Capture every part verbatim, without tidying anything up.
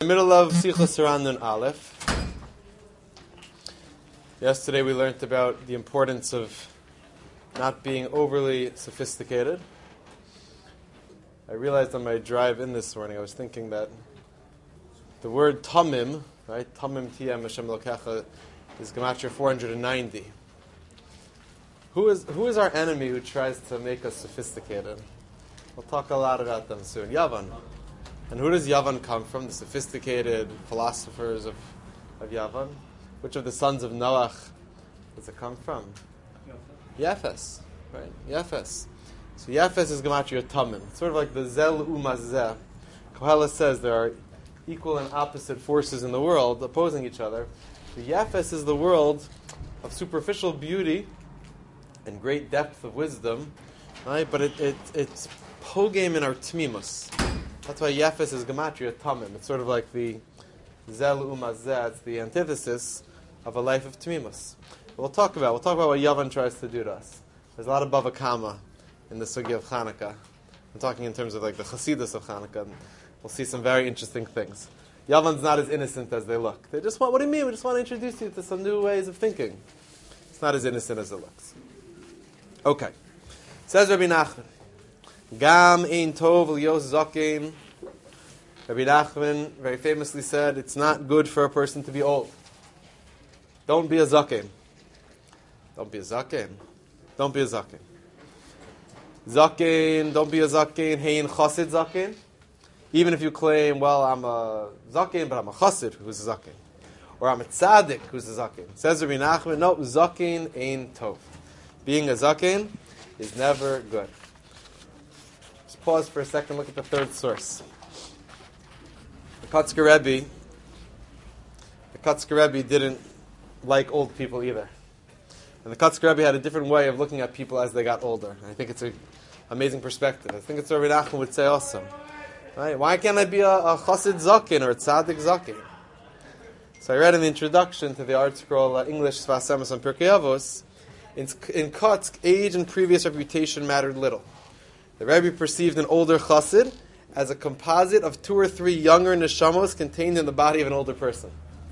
the middle of Sichos Haran Nun Aleph. Yesterday we learned about the importance of not being overly sophisticated. I realized on my drive in this morning, I was thinking that the word tamim, right, tamim tiyem Hashem Elokecha, is gematria four hundred ninety. Who is who is our enemy who tries to make us sophisticated? We'll talk a lot about them soon. Yavan. And who does Yavan come from? The sophisticated philosophers of, of Yavan. Which of the sons of Noach does it come from? Yefes. Right? Yefes. So Yefes is gematria tamim. It's sort of like the zel umazeh. Koheles says there are equal and opposite forces in the world opposing each other. The Yefes is the world of superficial beauty and great depth of wisdom, right? But it, it it's pogame in our tmimus. That's why Yefes is gematria tamim. It's sort of like the zel umazeh. It's the antithesis of a life of tmimus. We'll talk about we'll talk about what Yavan tries to do to us. There's a lot of bava kama in the sugi of Chanukah. I'm talking in terms of like the Chassidus of Chanukah. We'll see some very interesting things. Yavan's not as innocent as they look. They just want, what do you mean? We just want to introduce you to some new ways of thinking. It's not as innocent as it looks. Okay. Says Rabbi Nachman, Gam ein tov l'yos zaken. Rabbi Nachman very famously said, it's not good for a person to be old. Don't be a zaken. Don't be a zaken. Don't be a zaken. Zaken, don't be a zaken. Hein chassid zaken. Even if you claim, well, I'm a zaken, but I'm a chassid who's a zaken. Or I'm a tzaddik who's a zaken. Says Rabbi Nachman, no, zaken ein tov. Being a zaken is never good. Just pause for a second, look at the third source. The Kotzker Rebbe, the Kotzker Rebbe didn't like old people either. And the Kotzker Rebbe had a different way of looking at people as they got older. And I think it's an amazing perspective. I think it's what Rabbi Nachman would say also. Right? Why can't I be a, a chassid zaken or a tzaddik zaken? So I read in the introduction to the Art Scroll uh, English Sfas Emes on Pirkei Avos, in, in Kotzk, age and previous reputation mattered little. The Rebbe perceived an older chassid as a composite of two or three younger neshamos contained in the body of an older person.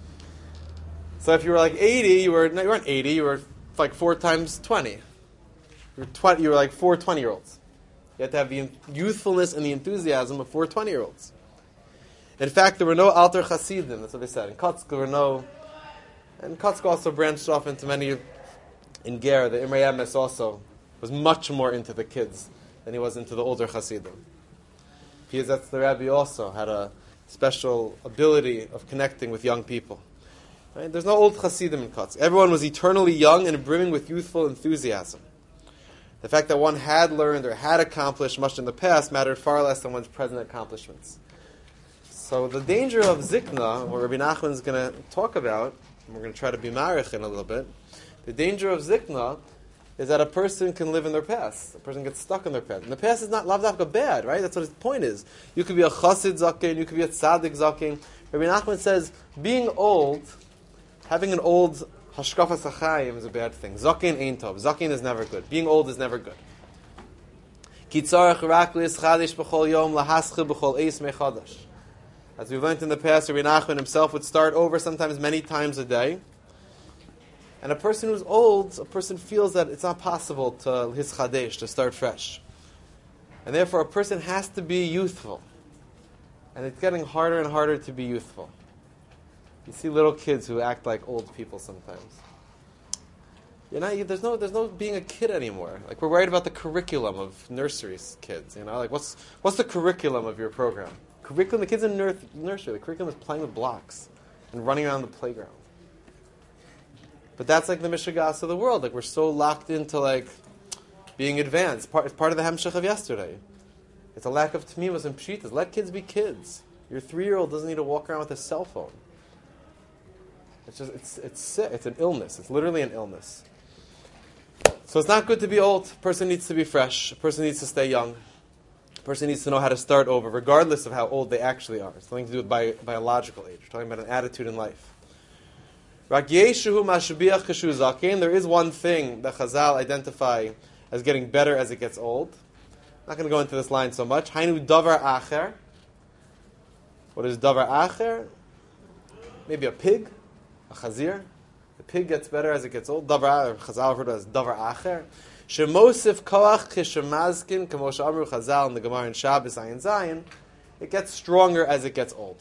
So if you were like eighty, you were no, you weren't eighty, you were like four times twenty. You were twenty. You were like four twenty-year-olds. You had to have the youthfulness and the enthusiasm of four twenty-year-olds. In fact, there were no alter chassidim. That's what they said. In Kotzk, there were no, and Kotzk also branched off into many. In Ger, the Imrei Emes also was much more into the kids than he was into the older chassidim. Piazetz the Rebbe also had a special ability of connecting with young people. Right? There's no old chassidim in Kotzk. Everyone was eternally young and brimming with youthful enthusiasm. The fact that one had learned or had accomplished much in the past mattered far less than one's present accomplishments. So the danger of zikna, what Rabbi Nachman is going to talk about, and we're going to try to be marich in a little bit, the danger of zikna is that a person can live in their past. A person gets stuck in their past. And the past is not lav dafka bad, right? That's what his point is. You could be a chassid zaken, you could be a tzaddik zaken. Rabbi Nachman says, being old, having an old hashkafas hachayim is a bad thing. Zaken ein tov. Zaken is never good. Being old is never good. Ki tzarech rak li'eschadish b'chol yom lahasche b'chol eis mechadash. As we learned in the past, Rabbi Nachman himself would start over sometimes many times a day. And a person who's old, a person feels that it's not possible to his chadesh, to start fresh. And therefore a person has to be youthful. And it's getting harder and harder to be youthful. You see little kids who act like old people sometimes. You're not, you, there's no there's no being a kid anymore. Like we're worried about the curriculum of nursery kids, you know? Like what's what's the curriculum of your program? Curriculum, the kids in nur- nursery, the curriculum is playing with blocks and running around the playground. But that's like the mishagas of the world. Like we're so locked into like being advanced. Part, it's part of the hemshech of yesterday. It's a lack of tmimus and pshitas. Let kids be kids. Your three-year-old doesn't need to walk around with a cell phone. It's just it's it's sick. It's an illness. It's literally an illness. So it's not good to be old. A person needs to be fresh. A person needs to stay young. A person needs to know how to start over, regardless of how old they actually are. It's nothing to do with bio, biological age. We're talking about an attitude in life. There is one thing that Chazal identify as getting better as it gets old. I'm not going to go into this line so much. Hainu davar acher. What is davar acher? Maybe a pig, a chazir. The pig gets better as it gets old. Davar Chazal referred to as davar acher. Shemosif koach kishemazkin k'moshe amru Chazal in the Gemara in Shabbos Ayin Zayin. It gets stronger as it gets old.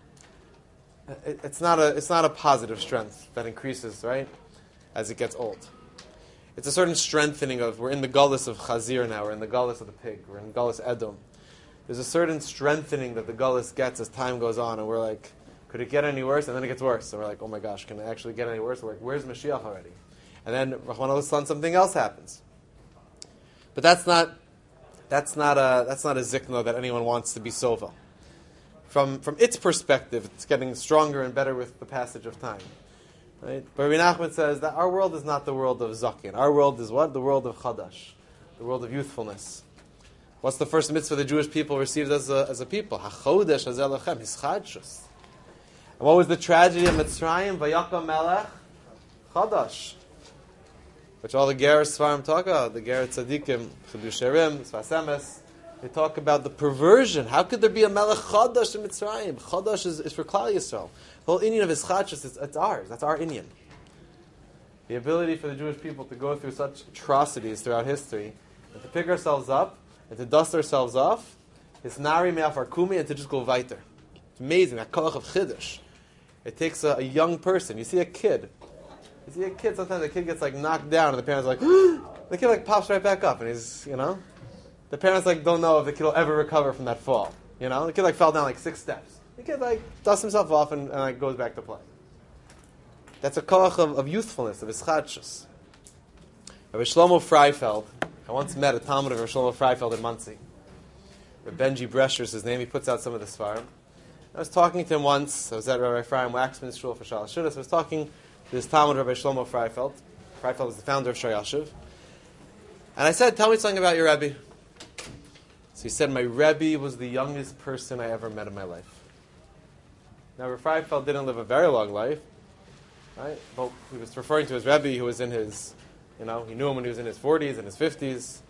It, it's not a it's not a positive strength that increases, right, as it gets old. It's a certain strengthening of, we're in the gullus of Chazir now, we're in the gullus of the pig, we're in gullus Edom. There's a certain strengthening that the gullus gets as time goes on, and we're like, could it get any worse? And then it gets worse. And we're like, oh my gosh, can it actually get any worse? We're like, where's Mashiach already? And then, Rahman al-Islam, something else happens. But that's not that's not a that's not a zikna that anyone wants to be sova. From from its perspective, it's getting stronger and better with the passage of time. Right? But Rabbi Nachman says that our world is not the world of zakin. Our world is what? The world of chadash, the world of youthfulness. What's the first mitzvah the Jewish people received as a as a people? HaChodesh hazeh lachem, hischadshus. And what was the tragedy of Mitzrayim? Vayakam melech chadash. Which all the Ger Svarim talk about, the Ger Tzadikim, Chidush Erim, Sfas Emes, they talk about the perversion. How could there be a Melech Chadash in Mitzrayim? Chadash is, is for Klal Yisrael. The whole Inyan of Ischachus, it's, it's ours. That's our Inyan. The ability for the Jewish people to go through such atrocities throughout history, and to pick ourselves up, and to dust ourselves off, is Nari Me'afar Kumi, and to just go weiter. It's amazing, that Kolach of Chiddush. It takes a, a young person. You see a kid. You see a kid, sometimes the kid gets like knocked down and the parents are like, the kid like pops right back up and he's, you know, the parents like don't know if the kid will ever recover from that fall. You know, the kid like fell down like six steps. The kid like dusts himself off and, and like goes back to play. That's a koach of, of youthfulness, of ischadshus. Rabbi Shlomo Freifeld, I once met a Talmud of Rabbi Shlomo Freifeld in Monsey. Rabbi Benji Brescher is his name, he puts out some of the Svarim. I was talking to him once, I was at Rabbi Ephraim Waxman's shul for Shalosh Shudas, I was talking this Talmud Rabbi Shlomo Freifeld. Freifeld was the founder of Shar Yashiv. And I said, tell me something about your Rebbe. So he said, my Rebbe was the youngest person I ever met in my life. Now, Rabbi Freifeld didn't live a very long life, right? But he was referring to his Rebbe who was in his, you know, he knew him when he was in his forties and his fifties.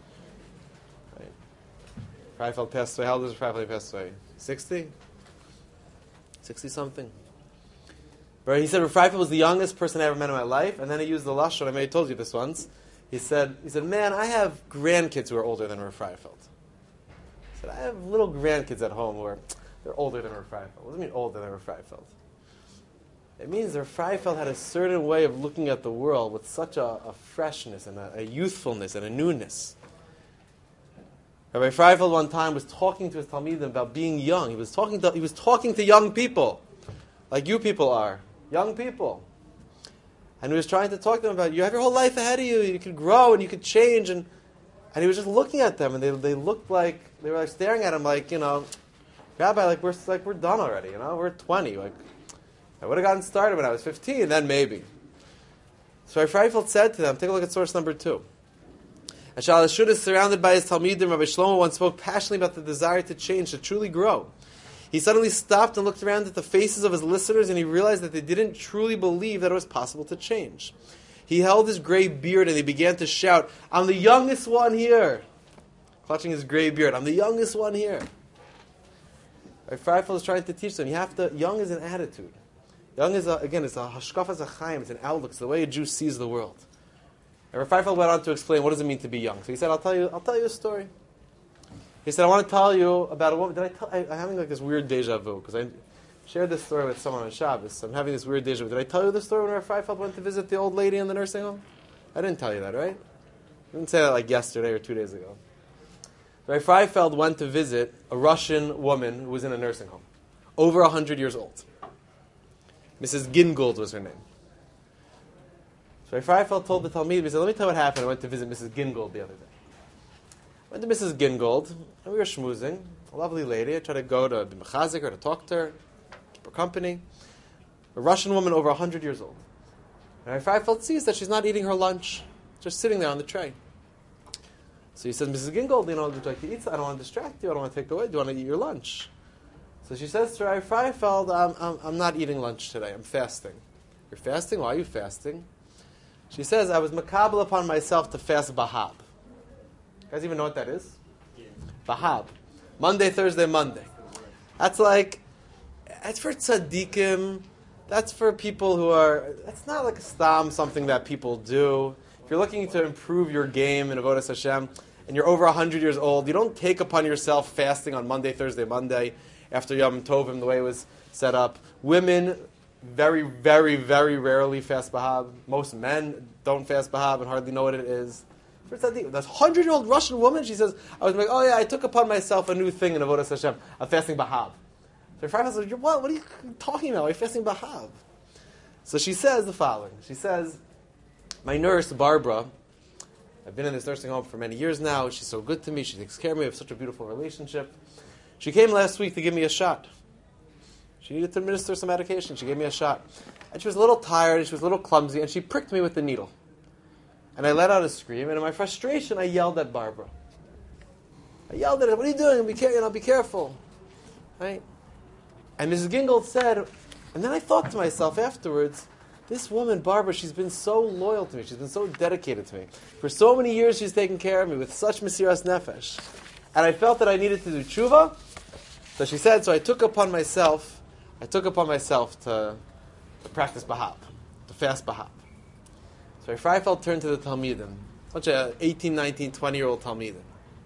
Right? Freifeld passed away. How old was Freifeld passed away? sixty? sixty-something. But he said, Freifeld was the youngest person I ever met in my life, and then he used the lashon. I may have told you this once. He said, "He said, man, I have grandkids who are older than Rav Freifeld." He said, "I have little grandkids at home who are they're older than Rav Freifeld." What does it mean older than Rav Freifeld? It means Rav Freifeld had a certain way of looking at the world with such a, a freshness and a, a youthfulness and a newness. Rabbi Freifeld one time was talking to his Talmidim about being young. He was talking to he was talking to young people, like you people are. Young people. And he was trying to talk to them about, you have your whole life ahead of you, you could grow and you could change. And and he was just looking at them, and they they looked like, they were like staring at him like, you know, Rabbi, like we're like we're done already, you know, we're twenty. Like, I would have gotten started when I was fifteen, then maybe. So Rabbi Freifeld said to them, take a look at source number two. And Shalosh Shudas, surrounded by his Talmidim, Rabbi Shlomo once spoke passionately about the desire to change, to truly grow. He suddenly stopped and looked around at the faces of his listeners, and he realized that they didn't truly believe that it was possible to change. He held his gray beard and he began to shout, "I'm the youngest one here!" Clutching his gray beard, "I'm the youngest one here!" Right, Freifeld is trying to teach them, you have to, young is an attitude. Young is, a, again, it's a hashkafas ha'chaim, it's an outlook, it's the way a Jew sees the world. And Freifeld went on to explain what does it mean to be young. So he said, I'll tell you, I'll tell you a story. He said, I want to tell you about a woman. Did I tell, I, I'm having like this weird deja vu, because I shared this story with someone on Shabbos. So I'm having this weird deja vu. Did I tell you the story when Rabbi Freifeld went to visit the old lady in the nursing home? I didn't tell you that, right? I didn't say that like yesterday or two days ago. Rabbi Freifeld went to visit a Russian woman who was in a nursing home, over one hundred years old. Missus Gingold was her name. So Rabbi Freifeld told the Talmud, he said, let me tell you what happened. I went to visit Missus Gingold the other day. I went to Missus Gingold, and we were schmoozing. A lovely lady. I tried to go to be mechazik her, to talk to her, keep her company. A Russian woman over one hundred years old. And Rabbi Freifeld sees that she's not eating her lunch, just sitting there on the tray. So he says, Missus Gingold, you know, would you like to eat? I don't want to distract you. I don't want to take away. Do you want to eat your lunch? So she says to Rabbi Freifeld, I'm, I'm, I'm not eating lunch today. I'm fasting. You're fasting? Why are you fasting? She says, I was makabel upon myself to fast Bahab. You guys even know what that is? Yeah. Bahab. Monday, Thursday, Monday. That's like, That's for tzaddikim. That's for people who are, that's not like a stam, something that people do. If you're looking to improve your game in Avodas Hashem, and you're over one hundred years old, you don't take upon yourself fasting on Monday, Thursday, Monday, after Yom Tovim, the way it was set up. Women very, very, very rarely fast Bahab. Most men don't fast Bahab and hardly know what it is. For tzaddik, this hundred-year-old Russian woman, she says, I was like, oh yeah, I took upon myself a new thing in Avodas Hashem, of fasting Bahab. So her father says, what? What are you talking about? Why are you fasting Bahab? So she says the following. She says, my nurse, Barbara, I've been in this nursing home for many years now. She's so good to me. She takes care of me. We have such a beautiful relationship. She came last week to give me a shot. She needed to administer some medication. She gave me a shot. And she was a little tired, and she was a little clumsy, and she pricked me with the needle. And I let out a scream, and in my frustration, I yelled at Barbara. I yelled at her, what are you doing? Be, care- you know, be careful. Right? And Missus Gingold said, and then I thought to myself afterwards, this woman, Barbara, she's been so loyal to me. She's been so dedicated to me. For so many years, she's taken care of me with such mesiras nefesh. And I felt that I needed to do tshuva. So she said, so I took upon myself, I took upon myself to, to practice Bahab, to fast Bahab. So Freifeld turned to the Talmidim, a bunch of eighteen, nineteen, twenty-year-old Talmidim.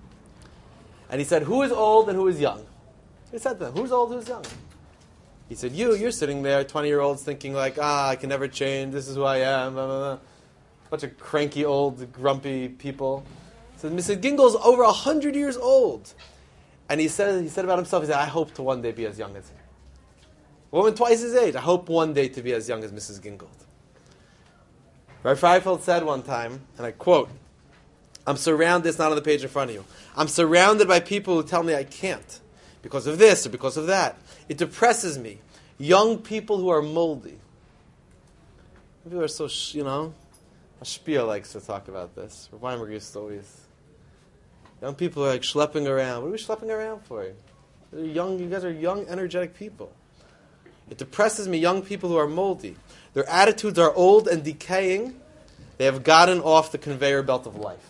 And he said, who is old and who is young? He said to them, who's old, who's young? He said, you, you're sitting there, twenty-year-olds, thinking like, ah, I can never change, this is who I am, blah, blah, blah. Bunch of cranky, old, grumpy people. He said, Mister Gingold's over one hundred years old. And he said he said about himself, he said, I hope to one day be as young as him. A woman twice his age, I hope one day to be as young as Missus Gingold. Rabbi Freifeld said one time, and I quote, I'm surrounded, it's not on the page in front of you, I'm surrounded by people who tell me I can't. Because of this or because of that. It depresses me. Young people who are moldy. People are so, sh- you know, Ashpia likes to talk about this. Weinberg used to always. Young people are like schlepping around. What are we schlepping around for? You're young, you guys are young, energetic people. It depresses me, young people who are moldy. Their attitudes are old and decaying. They have gotten off the conveyor belt of life.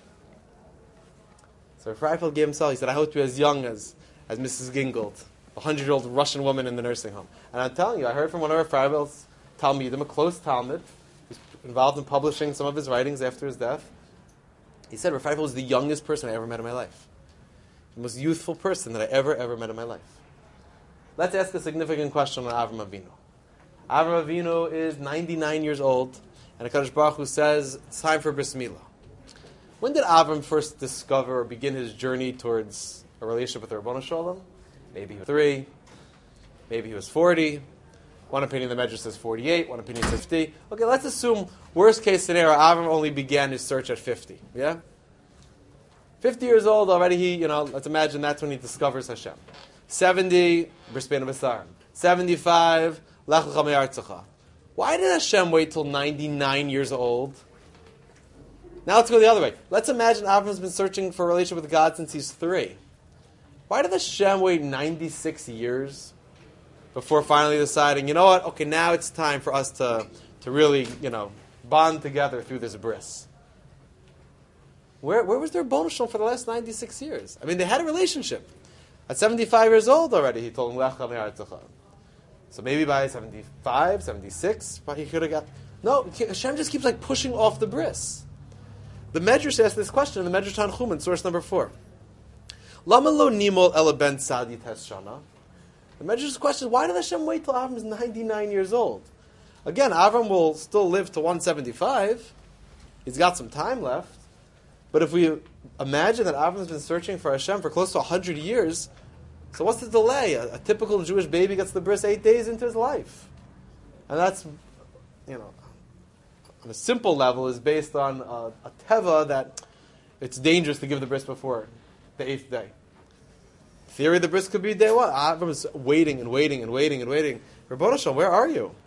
So Freifeld gave himself, he said, I hope to be as young as as Missus Gingold, a hundred-year-old Russian woman in the nursing home. And I'm telling you, I heard from one of our Freifeld's Talmidim, a close Talmud, who's involved in publishing some of his writings after his death. He said, Freifeld was the youngest person I ever met in my life. The most youthful person that I ever, ever met in my life. Let's ask a significant question on Avram Avinu. Avram Avinu is ninety-nine years old, and HaKadosh Baruch Hu says, it's time for Bris Milah. When did Avram first discover or begin his journey towards a relationship with the Rabbanu Shalom? Maybe he was three. Maybe he was forty. One opinion, the Medrash says forty-eight. One opinion, fifty. Okay, let's assume, worst case scenario, Avram only began his search at fifty. Yeah? fifty years old, already he, you know, let's imagine that's when he discovers Hashem. seventy, Bris Bein HaBesarim. seventy-five, Lech Lecha Me'artzecha. Why did Hashem wait till ninety-nine years old? Now let's go the other way. Let's imagine Avram's been searching for a relationship with God since he's three. Why did Hashem wait ninety-six years before finally deciding, you know what, okay, now it's time for us to, to really, you know, bond together through this bris? Where, where was their Rabbanu Shalom for the last ninety-six years? I mean, they had a relationship. At seventy-five years old already, he told him, Lech Lecha Me'artzecha. So maybe by seventy-five, seventy-six, he could have got... No, Hashem just keeps like pushing off the bris. The Medrash asked this question in the Medrash Tanchumen, source number four. Lama lo nimol ela ben tzadi tes shana. The Medrash's question, why did Hashem wait till Avram is ninety-nine years old? Again, Avram will still live to one seventy-five. He's got some time left. But if we imagine that Avram's been searching for Hashem for close to one hundred years, so what's the delay? A, a typical Jewish baby gets the bris eight days into his life. And that's, you know, on a simple level, is based on a, a teva that it's dangerous to give the bris before the eighth day. In theory, the bris could be day one. Avram is waiting and waiting and waiting and waiting. Rabbanu Shalom, where are you?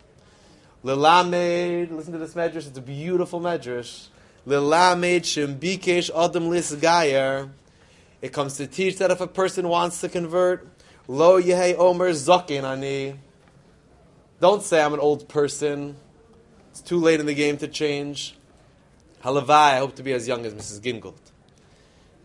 Lilamed, listen to this medrash, it's a beautiful medrash. Lilamed shembikesh adam lisgayer. It comes to teach that if a person wants to convert, lo yehei omer zaken ani. Don't say I'm an old person. It's too late in the game to change. Halavai, I hope to be as young as Missus Gingold.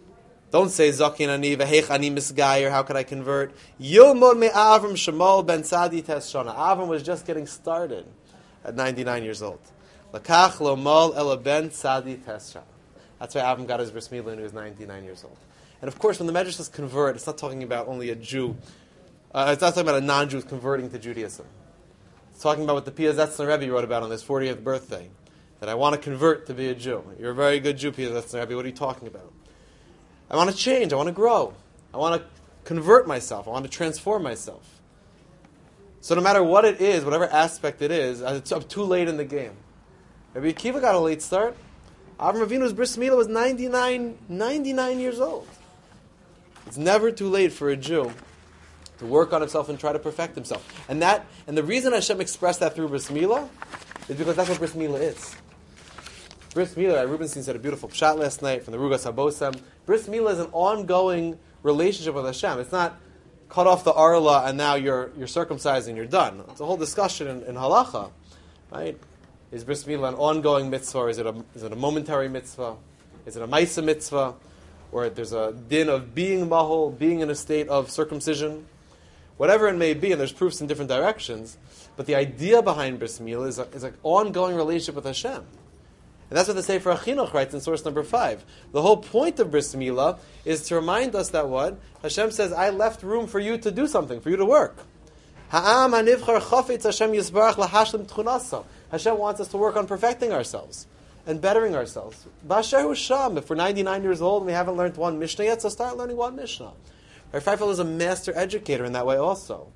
Don't say Zakin ani v'heich ani misgayer. How could I convert? Yilmod me Avram Shemol ben Tzadi tes shana. Avram was just getting started at ninety-nine years old. Lakach lo mol ela ben Tzadi tes shana. That's why Avram got his bris milah when he was ninety-nine years old. And of course, when the Medrash says convert, it's not talking about only a Jew. Uh, it's not talking about a non-Jew converting to Judaism. It's talking about what the Piazetzner Rebbe wrote about on his fortieth birthday. That I want to convert to be a Jew. You're a very good Jew, Piazetzner Rebbe. What are you talking about? I want to change. I want to grow. I want to convert myself. I want to transform myself. So no matter what it is, whatever aspect it is, it's I'm too late in the game. Rabbi Akiva got a late start. Avram Avinu's bris milah was ninety-nine, ninety-nine years old. It's never too late for a Jew to work on himself and try to perfect himself. And that, and the reason Hashem expressed that through bris milah is because that's what bris milah is. Bris milah, Rubenstein said a beautiful pshat last night from the Rugas HaBosem. Bris milah is an ongoing relationship with Hashem. It's not cut off the arla and now you're you're circumcised and you're done. It's a whole discussion in, in halacha, right? Is bris milah an ongoing mitzvah? Or is it a is it a momentary mitzvah? Is it a ma'isa mitzvah? Or there's a din of being mahol, being in a state of circumcision? Whatever it may be, and there's proofs in different directions. But the idea behind bris milah is a, is an ongoing relationship with Hashem. And that's what the Sefer HaChinuch writes in source number five. The whole point of bris milah is to remind us that what? Hashem says, I left room for you to do something, for you to work. Ha'am hanivchar chafetz Hashem yisbarach lahashlim tchunasa. Hashem wants us to work on perfecting ourselves and bettering ourselves. B'asher hu sham. If we're ninety-nine years old and we haven't learned one Mishnah yet, so start learning one Mishnah. Rabbi Feifel is a master educator in that way also.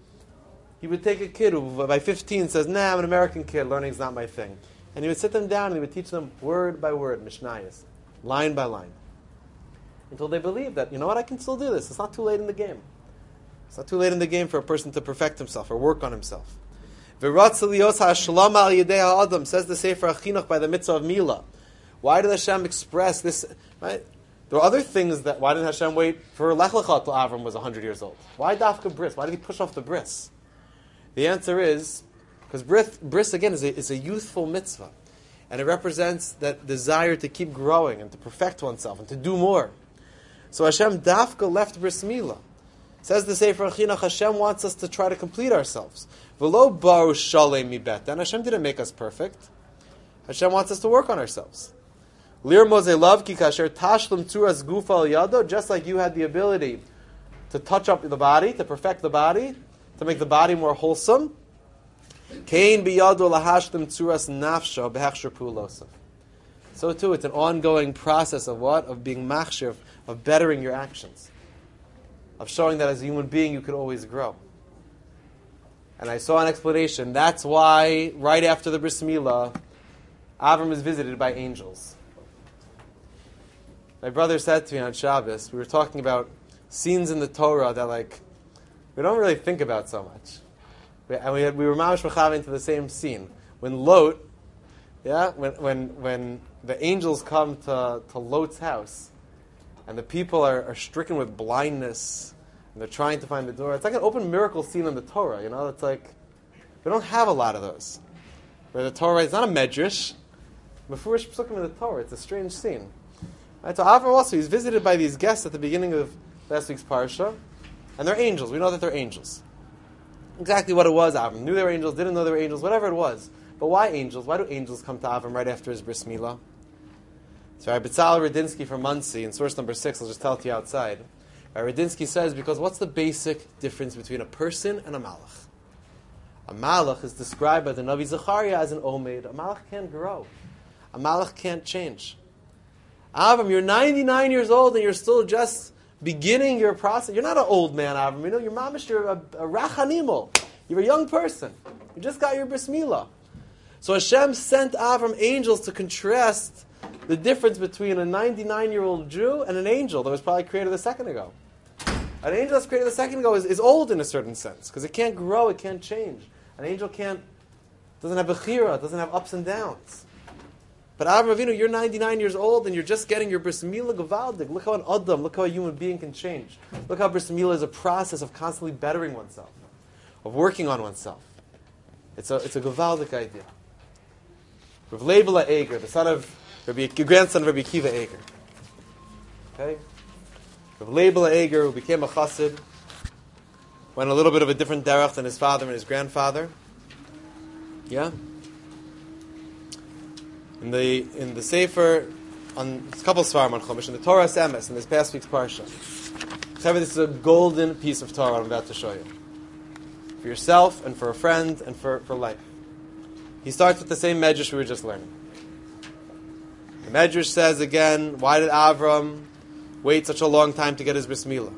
He would take a kid who by fifteen says, nah, I'm an American kid, learning's not my thing. And he would sit them down and he would teach them word by word, Mishnayos, line by line, until they believe that, you know what, I can still do this. It's not too late in the game. It's not too late in the game for a person to perfect himself or work on himself. Says the Sefer HaChinuch by the mitzvah of Milah. Why did Hashem express this? Right? There are other things that, why didn't Hashem wait for Lech Lecha till Avram was one hundred years old? Why Dafka Bris? Why did he push off the Bris? The answer is, because bris, bris, again, is a, is a youthful mitzvah. And it represents that desire to keep growing and to perfect oneself and to do more. So Hashem dafka left bris milah. Says the Sefer HaChinuch, Hashem wants us to try to complete ourselves. V'lo baru shalei mibet. And Hashem didn't make us perfect. Hashem wants us to work on ourselves. Lir mozei lav ki kasher tashlim tzuras gufa al yado. Just like you had the ability to touch up the body, to perfect the body, to make the body more wholesome. Kain biyado lahashlim tzuras nafsha behechsher pulosav. So too, it's an ongoing process of what? Of being machshir, of bettering your actions. Of showing that as a human being you could always grow. And I saw an explanation. That's why, right after the bris milah, Avram is visited by angels. My brother said to me on Shabbos, we were talking about scenes in the Torah that like we don't really think about so much. We, and we, had, we were mamash mechav into the same scene. When Lot, yeah, when when when the angels come to, to Lot's house, and the people are, are stricken with blindness, and they're trying to find the door. It's like an open miracle scene in the Torah, you know? It's like, we don't have a lot of those. Where the Torah is not a medrash, Mefurish Psukim in the Torah, it's a strange scene. Right, so Avram also, he's visited by these guests at the beginning of last week's parsha, and they're angels. We know that they're angels. Exactly what it was, Avram knew they were angels, didn't know they were angels, whatever it was. But why angels? Why do angels come to Avram right after his bris milah? So Rabbi Tzal Radinsky from Muncie, in source number six, I'll just tell it to you outside. Rabbi Radinsky says, because what's the basic difference between a person and a malach? A malach is described by the Navi Zechariah as an omed. A malach can't grow. A malach can't change. Avram, you're ninety-nine years old and you're still just beginning your process. You're not an old man, Avram. You know, you're mamish, you're a, a rachanimol. You're a young person. You just got your bris milah. So Hashem sent Avram angels to contrast the difference between a ninety-nine-year-old Jew and an angel that was probably created a second ago. An angel that's created a second ago is, is old in a certain sense, because it can't grow, it can't change. An angel can't, doesn't have bechira, doesn't have ups and downs. But Avram Avinu, you're ninety-nine years old and you're just getting your bris milah gevaldik. Look how an adam, look how a human being can change. Look how bris milah is a process of constantly bettering oneself, of working on oneself. It's a it's a gevaldik idea. Rav Leibela Eger, the son of Rabbi, grandson of Rabbi Akiva Eger. Okay? Rav Leibel Eger, who became a chassid, went a little bit of a different derech than his father and his grandfather. Yeah? In the in the Sefer, on a couple svarim on Chumash, in the Torah Emes, in this past week's parsha, this is a golden piece of Torah I'm about to show you. For yourself, and for a friend, and for, for life. He starts with the same medrash we were just learning. The medrash says again, why did Avram wait such a long time to get his bris milah?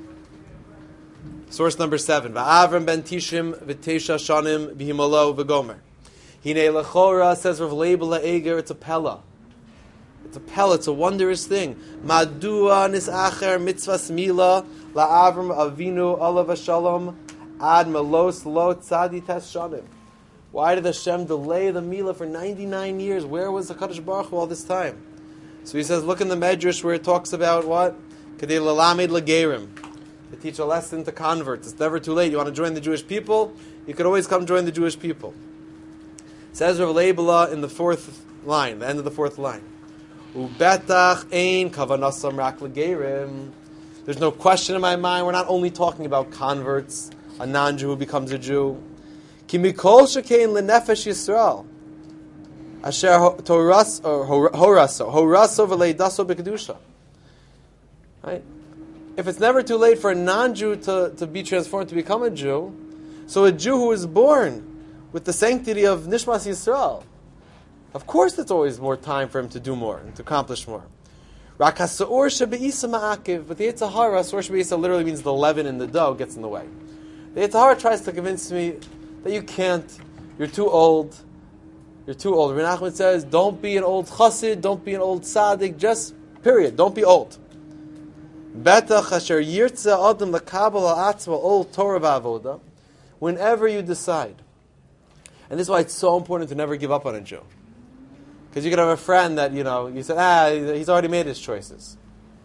Source number seven. Va'avram ben Tishim v'teisha shanim v'himalo v'gomer. Hine lechora, says Rav Leibel Eger, it's a pella. It's a pella, it's a wondrous thing. Madua nisacher mitzvahs milah la'avram avinu olav shalom ad melos lo tzadi tes shanim. Why did Hashem delay the milah for ninety-nine years? Where was the Kadosh Baruch Hu all this time? So he says, look in the medrash where it talks about what? Kedei lelamed legerim. To teach a lesson to converts. It's never too late. You want to join the Jewish people? You could always come join the Jewish people. Says Rav Leibel in the fourth line, the end of the fourth line. Ubetach ein kavanasam rak legerim. There's no question in my mind. We're not only talking about converts, a non-Jew who becomes a Jew. Ki mikol shekein lenefesh Yisrael. Asher horaso horaso horaso v'leidaso b'kedusha. Right? If it's never too late for a non-Jew to, to be transformed to become a Jew, so a Jew who is born with the sanctity of Nishmas Yisrael, of course there's always more time for him to do more and to accomplish more. Rak ha'se'or shebe'isa ma'akiv, but the Yetzer Hara, se'or shebe'isa literally means the leaven in the dough gets in the way. The Yetzer Hara tries to convince me that you can't, you're too old, you're too old. Rabbi Nachman says, don't be an old chassid, don't be an old tzaddik, just period, don't be old. Betach asher yirtza adam lekabel ha'atzma ol Torah v'avoda. Whenever you decide, and this is why it's so important to never give up on a Jew, because you could have a friend that you know you said, ah, he's already made his choices.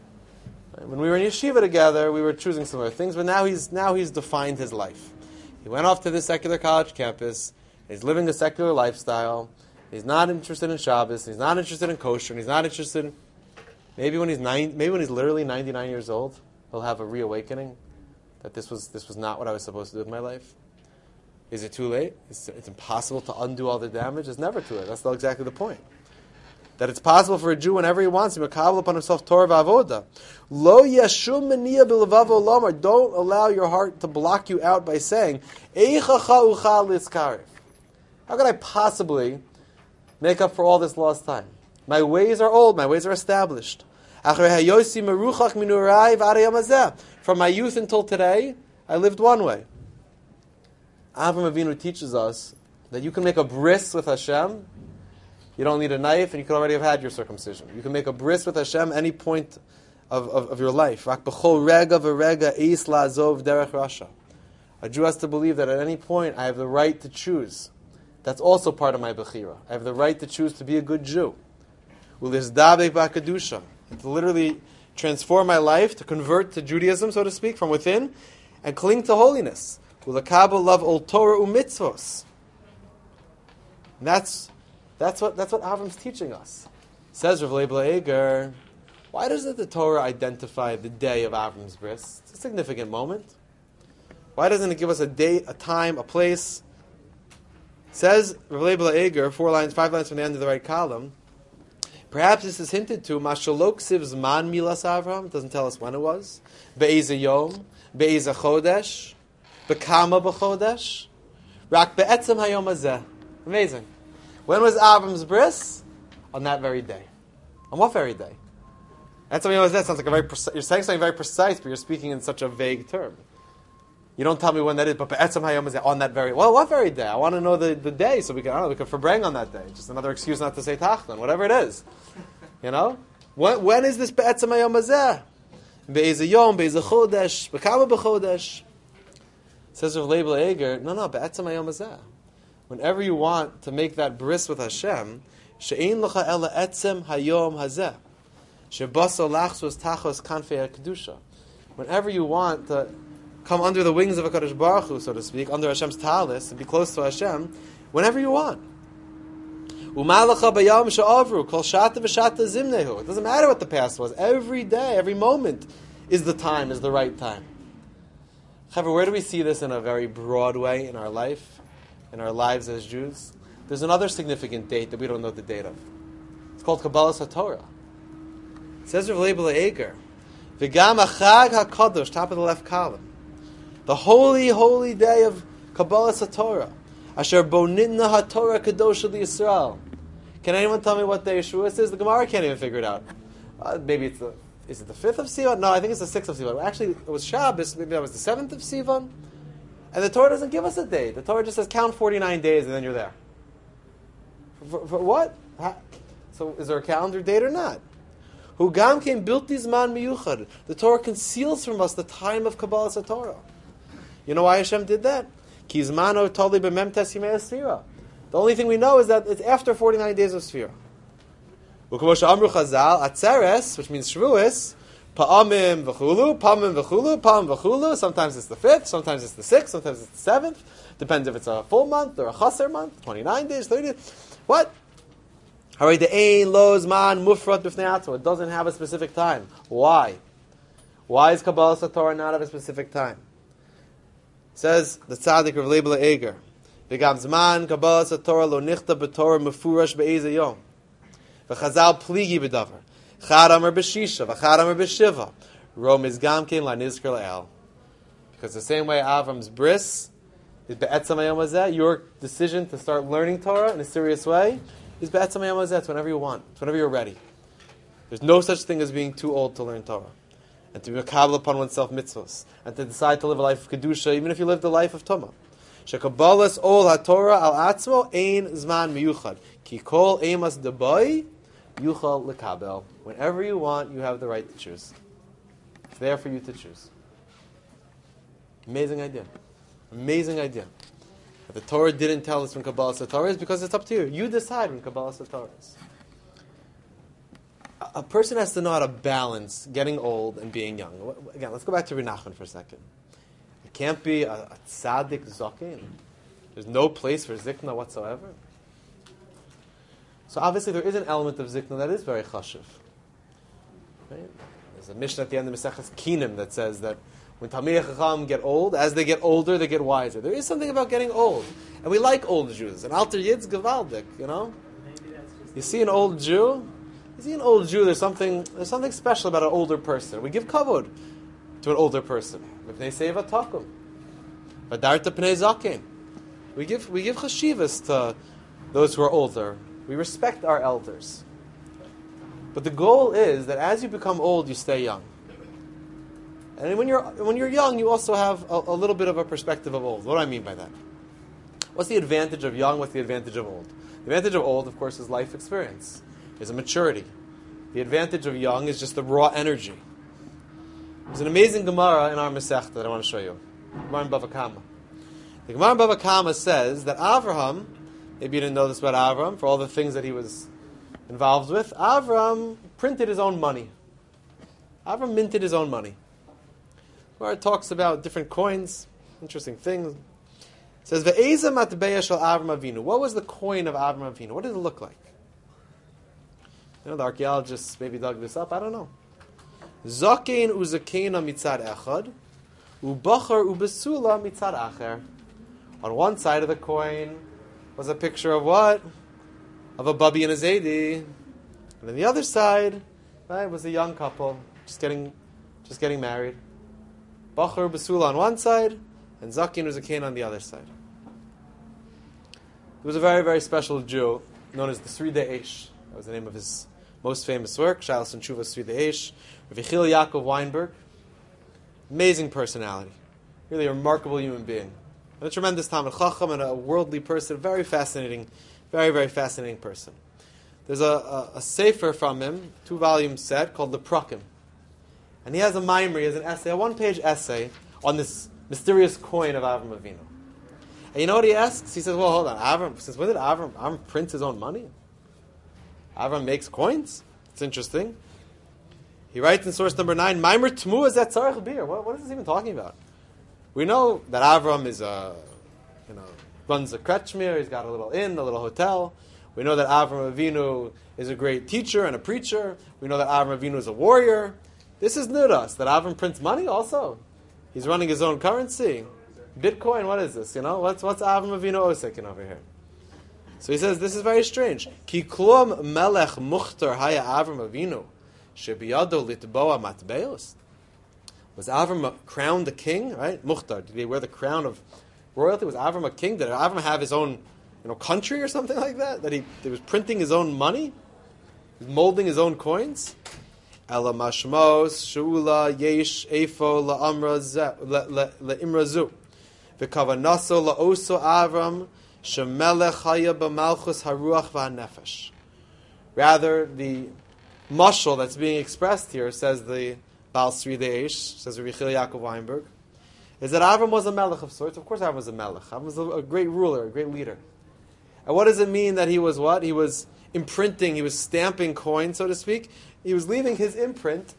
When we were in yeshiva together, we were choosing similar things, but now he's now he's defined his life. He went off to the secular college campus. He's living a secular lifestyle. He's not interested in Shabbos. He's not interested in kosher. And he's not interested in Maybe when he's nine, maybe when he's literally ninety-nine years old, he'll have a reawakening that this was this was not what I was supposed to do with my life. Is it too late? It's, it's impossible to undo all the damage. It's never too late. That's not exactly the point. That it's possible for a Jew whenever he wants to makabel upon himself Torah v'avoda. Lo yashum meniya b'levavo lomar. Don't allow your heart to block you out by saying, Eichacha ucha liskarev. How could I possibly make up for all this lost time? My ways are old. My ways are established. From my youth until today, I lived one way. Avraham Avinu teaches us that you can make a bris with Hashem. You don't need a knife, and you could already have had your circumcision. You can make a bris with Hashem any point of, of, of your life. A Jew has to believe that at any point I have the right to choose. That's also part of my bechira. I have the right to choose to be a good Jew. To literally transform my life, to convert to Judaism, so to speak, from within, and cling to holiness. Love ol Torah u'mitzvos. That's that's what that's what Avram's teaching us. Says Rav Leibel Eger, why doesn't the Torah identify the day of Avram's bris? It's a significant moment. Why doesn't it give us a date, a time, a place? Says Rav Leibel Eger, four lines, five lines from the end of the right column. Perhaps this is hinted to. Mashalok siv's man milas Avram. It doesn't tell us when it was. Be'ez yom, be'ez chodesh, be'kama b'chodesh, rak be'etzem hayom hazeh. Amazing. When was Avram's bris? On that very day. On what very day? Etzem hayom hazeh sounds like a very. Preci- you're saying something very precise, but you're speaking in such a vague term. You don't tell me when that is, but be'etzem hayom hazeh on that very. Well, what very day? I want to know the, the day, so we can. I don't know. We can forbrang on that day. Just another excuse not to say tachton, whatever it is. You know, when, when is this be'etzem hayom hazeh? Be'ez yom, be'ez chodesh, be'kama b'chodesh. Says Rav Leibel Eger, no, no, be'etzem hayom hazeh. Whenever you want to make that bris with Hashem, she'ein l'cha ela etzem hayom hazeh, she'baso lachsos tachos kanfei kedusha. Whenever you want to come under the wings of a Kadosh Baruch Hu, so to speak, under Hashem's talis, and be close to Hashem, whenever you want. It doesn't matter what the past was. Every day, every moment is the time, is the right time. However, where do we see this in a very broad way in our life, in our lives as Jews? There's another significant date that we don't know the date of. It's called Kabbalas HaTorah. It says Rav Leibel Eger, V'gam HaChag HaKadosh, top of the left column. The holy, holy day of Kabbalas HaTorah. Asher bonitna HaTorah Kadosh Yisrael. Can anyone tell me what day Shavuos is? The Gemara can't even figure it out. Uh, maybe it's the, is it the fifth of Sivan? No, I think it's the sixth of Sivan. Actually, it was Shabbos, maybe that was the seventh of Sivan. And the Torah doesn't give us a date. The Torah just says count forty-nine days and then you're there. For, for what? How? So is there a calendar date or not? Hu gam kein bilti zman miyuchad. The Torah conceals from us the time of Kabbalas HaTorah. You know why Hashem did that? Ki zmano toli b'mem tes yimei Sfira. The only thing we know is that it's after forty-nine days of Sfira. U'k'moshe amru Chazal, Atzeres, which means Shavuos, pa'amim v'chulu, pa'amim v'chulu, pa'am v'chulu. Sometimes it's the fifth, sometimes it's the sixth, sometimes it's the seventh. Depends if it's a full month or a chaser month, twenty-nine days, thirty days. What? Alright, the ein lo zman mufrat b'fnei atzmo. It doesn't have a specific time. Why? Why is Kabbalas HaTorah not of a specific time? Says the tzaddik Rav Leibel Eger, V'gam zman Kabbalas HaTorah lo nichta b'torah mefurash be'ezeh yom. V'chazal pligi b'davar. Chad amar b'shisha, v'chad amar b'shiva. Rom is gamkein la nizker la'el. Because the same way Avram's bris is be'etzam hayom hazeh, your decision to start learning Torah in a serious way is be'etzam hayom hazeh. It's whenever you want. It's whenever you're ready. There's no such thing as being too old to learn Torah. And to be makabel upon oneself mitzvahs. And to decide to live a life of kedusha, even if you live the life of Tumah. Shekabbalas ol haTorah al atzmo ein zman miyuchad. Ki kol emas debay yuchal lekabel. Whenever you want, you have the right to choose. It's there for you to choose. Amazing idea. Amazing idea. But the Torah didn't tell us when Kabbalas HaTorah is because it's up to you. You decide when Kabbalas HaTorah is. A person has to know how to balance getting old and being young. Again, let's go back to Reb Nachman for a second. It can't be a, a tzaddik zaken. There's no place for zikna whatsoever. So obviously there is an element of zikna that is very chashiv. Right? There's a Mishnah at the end of Maseches Kinim that says that when Talmidei Chacham get old, as they get older, they get wiser. There is something about getting old. And we like old Jews. An alter yid's gewaldik, you know? You see an old Jew... You see an old Jew, there's something there's something special about an older person. We give kavod to an older person. They say vatakum. Vadarta pnei zaken. We give we give chashivas to those who are older. We respect our elders. But the goal is that as you become old, you stay young. And when you're when you're young, you also have a, a little bit of a perspective of old. What do I mean by that? What's the advantage of young? What's the advantage of old? The advantage of old, of course, is life experience. Is a maturity. The advantage of young is just the raw energy. There's an amazing Gemara in our Masech that I want to show you. Gemara in Bava Kama. The Gemara in Bava Kama says that Avraham, maybe you didn't know this about Avraham, for all the things that he was involved with, Avraham printed his own money. Avraham minted his own money. Gemara talks about different coins, interesting things. It says, Ve'eza matbeya shel Avram Avinu. What was the coin of Avram Avinu? What did it look like? You know, the archaeologists maybe dug this up. I don't know. Zakein uzakena mitzad echad, ubachar ubesula mitzad acher. On one side of the coin was a picture of what? Of a bubby and a zaidi. And on the other side, right, was a young couple just getting, just getting married. Bachar ubesula on one side, and Zakein uzakena on the other side. He was a very, very special Jew known as the Sridei Eish. That was the name of his most famous work, Shalos and Tshuva Sridei Eish. Rav Yechiel Yaakov Weinberg. Amazing personality. Really a remarkable human being. And a tremendous Talmid Chacham and a worldly person. Very fascinating, very, very fascinating person. There's a, a, a sefer from him, two-volume set, called The Prakim. And he has a mimer, he has an essay, a one-page essay on this mysterious coin of Avram Avinu. And you know what he asks? He says, well, hold on, Avram, since when did Avram, Avram print his own money? Avram makes coins? It's interesting. He writes in source number nine, Maimer Tmu Zet Tzarech Bir. What, what is this even talking about? We know that Avram is a, you know, runs a kretschmer, he's got a little inn, a little hotel. We know that Avram Avinu is a great teacher and a preacher. We know that Avram Avinu is a warrior. This is new to us, that Avram prints money also. He's running his own currency. Bitcoin, what is this? You know, what's what's Avram Avinu Osekin over here? So he says, this is very strange. Ki klum melech muchtar haya Avram Avinu shebiyado litboa matbeos. Was Avram crowned a king, right? Muchtar. Did he wear the crown of royalty? Was Avram a king? Did Avram have his own, you know, country or something like that? That he, he was printing his own money? He was molding his own coins? Ela mashmos shula yesh efo la amra la imrazu v'kavanaso la oso Avram shemelech haya b'malchus haruach v'hanefesh. Rather, the mashal that's being expressed here, says the Baal Sri Deish, says Rabbi Yechiel Yaakov Weinberg, is that Avram was a melech of sorts. Of course Avram was a melech. Avram was a, a great ruler, a great leader. And what does it mean that he was what? He was imprinting, he was stamping coin, so to speak. He was leaving his imprint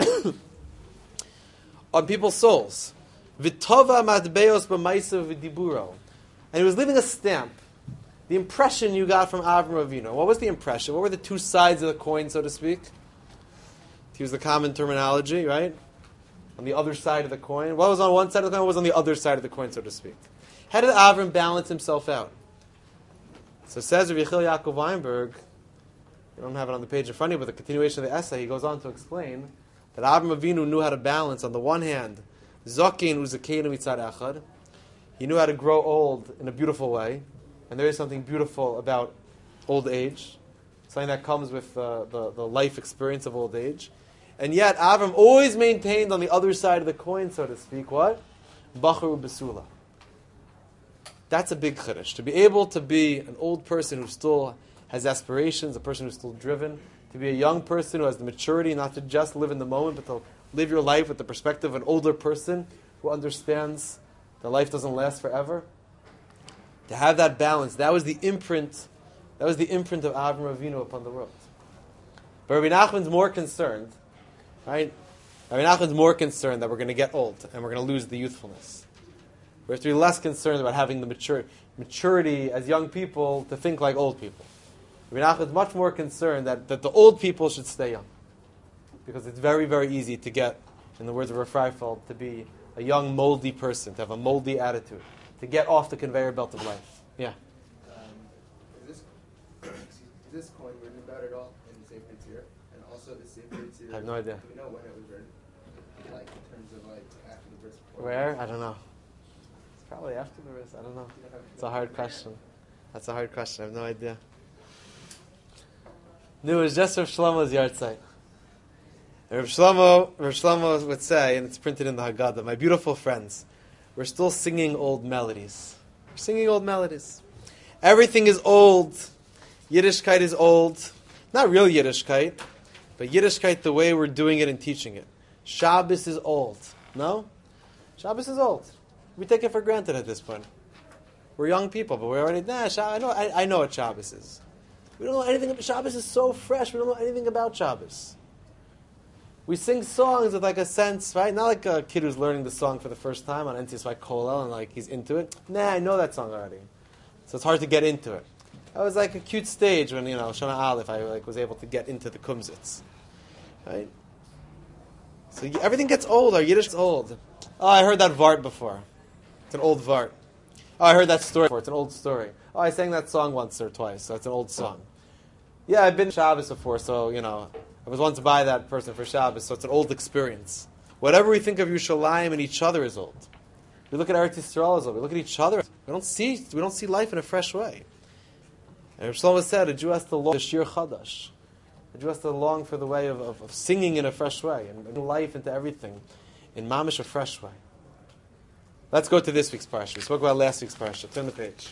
on people's souls. Vitova matbeos b'maisav v'diburo. And he was leaving a stamp. The impression you got from Avram Avinu. What was the impression? What were the two sides of the coin, so to speak? To use the common terminology, right? On the other side of the coin. What was on one side of the coin? What was on the other side of the coin, so to speak? How did Avram balance himself out? So says Rabbi Yechiel Yaakov Weinberg, you don't have it on the page in front of you, but the continuation of the essay, he goes on to explain that Avram Avinu knew how to balance, on the one hand, Zakin uzakeinu mitzad echad. He knew how to grow old in a beautiful way. And there is something beautiful about old age. Something that comes with uh, the, the life experience of old age. And yet, Avram always maintained on the other side of the coin, so to speak, what? Bachar Besula. That's a big chiddush. To be able to be an old person who still has aspirations, a person who's still driven, to be a young person who has the maturity not to just live in the moment, but to live your life with the perspective of an older person who understands that life doesn't last forever. To have that balance, that was the imprint, that was the imprint of Avram Avinu upon the world. But Rabbi Nachman's more concerned, right? Rabbi Nachman's more concerned that we're going to get old and we're going to lose the youthfulness. We have to be less concerned about having the mature, maturity as young people to think like old people. Rabbi Nachman's much more concerned that, that the old people should stay young. Because it's very, very easy to get, in the words of Rav Freifeld, to be a young, moldy person, to have a moldy attitude. To get off the conveyor belt of life. Yeah. Um, is, this, is this coin written about at all in the Sefer Yetzirah? And also the Sefer Yetzirah? I have no idea. Do we know when it was written? Like in terms of like after the verse before? Where? I don't know. It's probably after the verse. I don't know. It's a hard question. That's a hard question. I have no idea. No, it was just Rav Shlomo's yahrzeit. Rav Shlomo, Rav Shlomo would say, and it's printed in the Haggadah, my beautiful friends, we're still singing old melodies. We're singing old melodies. Everything is old. Yiddishkeit is old. Not real Yiddishkeit, but Yiddishkeit the way we're doing it and teaching it. Shabbos is old. No? Shabbos is old. We take it for granted at this point. We're young people, but we're already, nah, I know, I, I know what Shabbos is. We don't know anything about Shabbos. Is so fresh. We don't know anything about Shabbos. We sing songs with like a sense, right? Not like a kid who's learning the song for the first time on N T S Y Kollel and like he's into it. Nah, I know that song already. So it's hard to get into it. That was like a cute stage when, you know, Shana Aleph, I like was able to get into the Kumzitz. Right? So everything gets old. Our Yiddish is old. Oh, I heard that Vart before. It's an old Vart. Oh, I heard that story before. It's an old story. Oh, I sang that song once or twice, so it's an old song. Yeah, I've been to Shabbos before, so, you know, I was once by that person for Shabbos, so it's an old experience. Whatever we think of Yerushalayim and each other is old. We look at Eretz Yisrael as old. We look at each other. We don't see. We don't see life in a fresh way. And Rav Shlomo said, a Jew has to long for Shir Chadash. A Jew has to long for the way of, of, of singing in a fresh way and bringing life into everything in mamish a fresh way. Let's go to this week's parsha. We spoke about last week's parsha. Turn the page.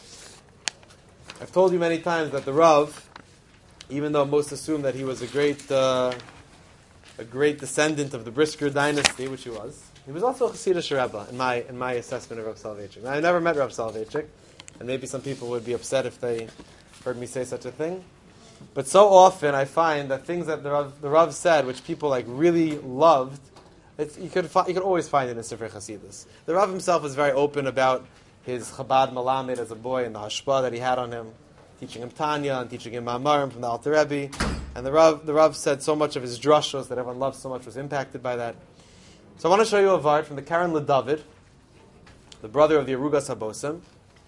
I've told you many times that the Rav, even though most assume that he was a great, uh, a great descendant of the Brisker dynasty, which he was, he was also a Chassidish Rebbe in my in my assessment of Rav Soloveitchik. Now, I never met Rav Soloveitchik, and maybe some people would be upset if they heard me say such a thing. But so often I find that things that the Rav, the Rav said, which people like really loved, it's, you could fi- you could always find it in Sefer Chasidus. The Rav himself was very open about his Chabad Malamed as a boy and the hashpah that he had on him, teaching him Tanya and teaching him Ma'amarim from the Alter Rebbe, And the Rav, the Rav said so much of his drushos that everyone loves so much was impacted by that. So I want to show you a vart from the Karen LeDavid, the brother of the Arugas Habosim,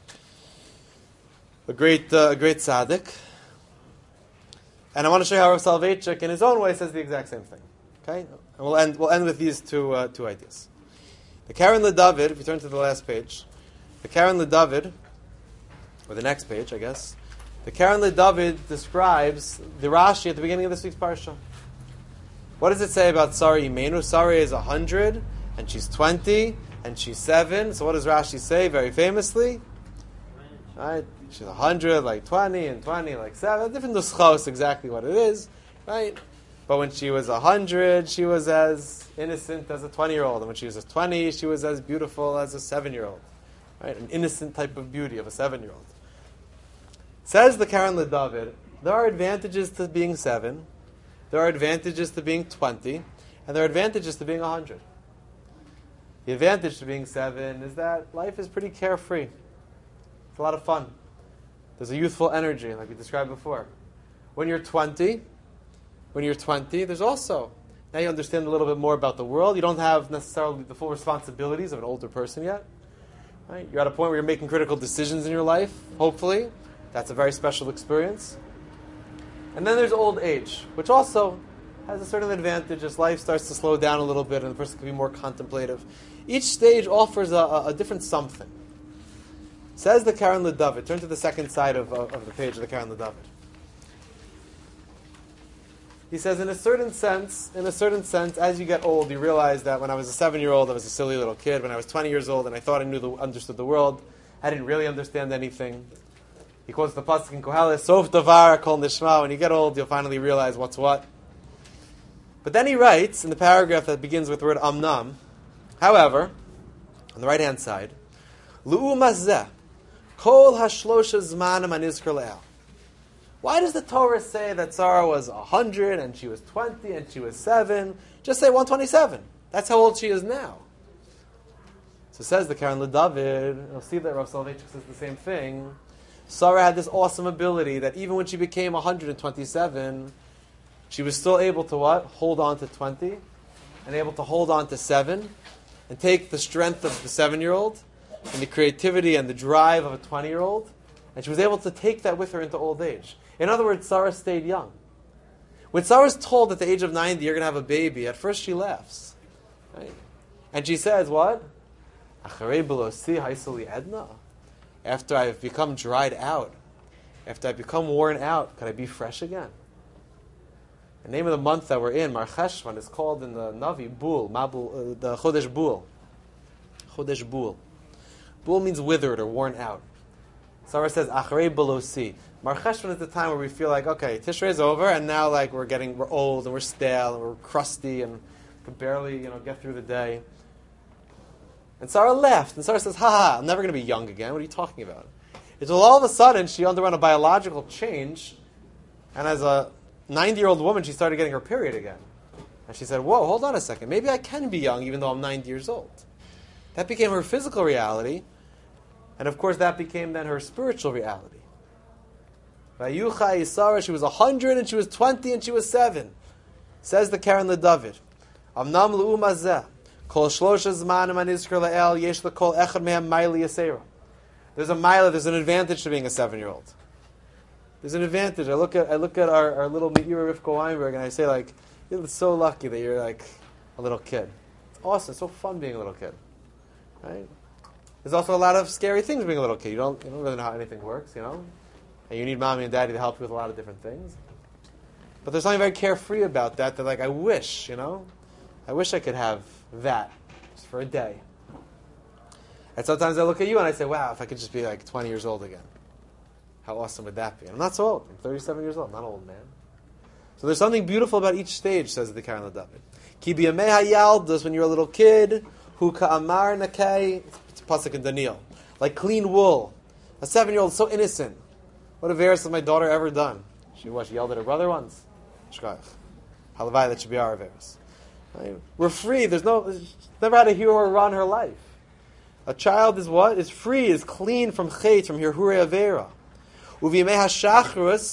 a great, uh, a great tzaddik. And I want to show you how Rav Soloveitchik, in his own way, says the exact same thing. Okay, and we'll end. We'll end with these two uh, two ideas. The Karen LeDavid. If you turn to the last page, the Karen LeDavid, or the next page, I guess. The Karen LeDavid describes the Rashi at the beginning of this week's parsha. What does it say about Sarah Imenu? Sarah is a hundred, and she's twenty, and she's seven. So what does Rashi say? Very famously, right? She's a hundred, like twenty, and twenty, like seven. Different nuschos, exactly what it is, right? But when she was a hundred, she was as innocent as a twenty-year-old, and when she was a twenty, she was as beautiful as a seven-year-old, right? An innocent type of beauty of a seven-year-old. Says the Karen LeDavid, there are advantages to being seven, there are advantages to being twenty, and there are advantages to being a hundred. The advantage to being seven is that life is pretty carefree. It's a lot of fun. There's a youthful energy, like we described before. When you're twenty, when you're twenty, there's also, now you understand a little bit more about the world. You don't have necessarily the full responsibilities of an older person yet. Right? You're at a point where you're making critical decisions in your life, hopefully. That's a very special experience. And then there's old age, which also has a certain advantage as life starts to slow down a little bit and the person can be more contemplative. Each stage offers a, a, a different something. Says the Karen LeDavid. Turn to the second side of, of, of the page of the Karen LeDavid. He says, in a certain sense, in a certain sense, as you get old, you realize that when I was a seven-year-old, I was a silly little kid. When I was twenty years old and I thought I knew the, understood the world, I didn't really understand anything. He quotes the pasuk in Koheles, Sof davar kol nishma. When you get old, you'll finally realize what's what. But then he writes, in the paragraph that begins with the word amnam, however, on the right-hand side, Lu'uma zeh, kol hashlosha zmanim anizkar le'el. Why does the Torah say that Sarah was one hundred and she was twenty and she was seven? Just say one hundred twenty-seven. That's how old she is now. So says the Karen LeDavid, you'll see that Rav Soloveitchik says the same thing. Sarah had this awesome ability that even when she became one hundred twenty-seven, she was still able to what? Hold on to twenty, and able to hold on to seven, and take the strength of the seven-year-old, and the creativity and the drive of a twenty-year-old, and she was able to take that with her into old age. In other words, Sarah stayed young. When Sarah's told at the age of ninety, you're going to have a baby, at first she laughs. Right? And she says, what? After I've become dried out, after I've become worn out, could I be fresh again? The name of the month that we're in, Mar Cheshvan, is called in the Navi, Bul, Mabul, uh, the Chodesh Bul. Chodesh Bul. Bul means withered or worn out. Sarah says, Acharei Belosi. Mar Cheshvan is the time where we feel like, okay, Tishrei is over, and now like we're getting, we're old and we're stale and we're crusty and can barely, you know, get through the day. And Sarah laughed, and Sarah says, ha ha, I'm never going to be young again. What are you talking about? Until all of a sudden, she underwent a biological change, and as a ninety-year-old woman, she started getting her period again. And she said, whoa, hold on a second. Maybe I can be young even though I'm ninety years old. That became her physical reality, and of course that became then her spiritual reality. Vayucha Sarah, she was one hundred, and she was twenty, and she was seven. Says the Karen LeDavid, Amnam l'uma zeh. There's a mila, there's an advantage to being a seven-year-old. There's an advantage. I look at I look at our, our little Meira Rivka Weinberg and I say, like, you're so lucky that you're like a little kid. It's awesome. It's so fun being a little kid. Right? There's also a lot of scary things being a little kid. You don't you don't really know how anything works, you know? And you need mommy and daddy to help you with a lot of different things. But there's something very carefree about that that like I wish, you know? I wish I could have that just for a day. And sometimes I look at you and I say, wow, if I could just be like twenty years old again. How awesome would that be? And I'm not so old. I'm thirty-seven years old. I'm not an old man. So there's something beautiful about each stage, says the Karen LeDavid. Ki b'yamei hayaldus, when you're a little kid, hu ka'amar nakei, it's a pasuk in Daniel, like clean wool. A seven-year-old, so innocent. What averis has my daughter ever done? She what? She yelled at her brother once? Shkach. Halavai, that should be our averis. Right? We're free. There's no, never had to hear her run her life. A child is what? Is free, is clean from chait, from hirhure avera. Uvimei hashachrus,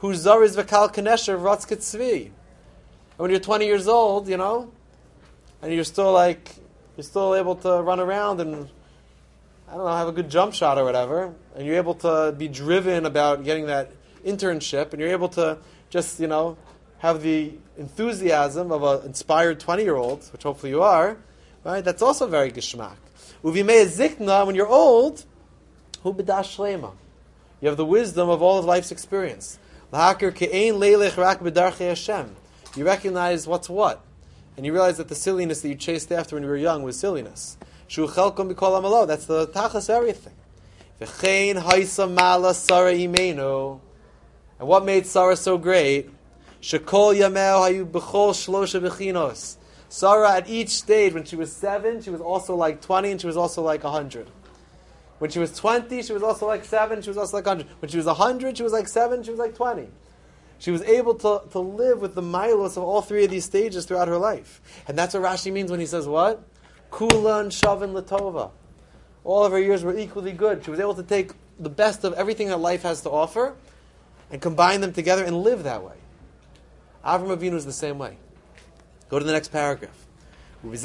Hu zariz v'kal kanesher v'ratz ketzvi. And when you're twenty years old, you know, and you're still like, you're still able to run around and, I don't know, have a good jump shot or whatever, and you're able to be driven about getting that internship, and you're able to just, you know, have the enthusiasm of an inspired twenty-year-old, which hopefully you are, right? That's also very geschmack. Uvimei zikna, when you're old, hu b'dash shlema. You have the wisdom of all of life's experience. L'hakir ke'ein leilech rak b'darchei Hashem. You recognize what's what, and you realize that the silliness that you chased after when you were young was silliness. Shu chelkom b'kol amalo. That's the tachas of everything. V'chein haisa mala Sarah imenu. And what made Sarah so great? Shekol yameo hayu b'chol shlosha b'chinos. Sarah, at each stage, when she was seven, she was also like twenty, and she was also like a hundred. When she was twenty, she was also like seven, she was also like a hundred. When she was a hundred, she was like seven, she was like twenty. She was able to, to live with the milos of all three of these stages throughout her life. And that's what Rashi means when he says what? Kulan shavin latova. All of her years were equally good. She was able to take the best of everything that life has to offer and combine them together and live that way. Avram Avinu is the same way. Go to the next paragraph. The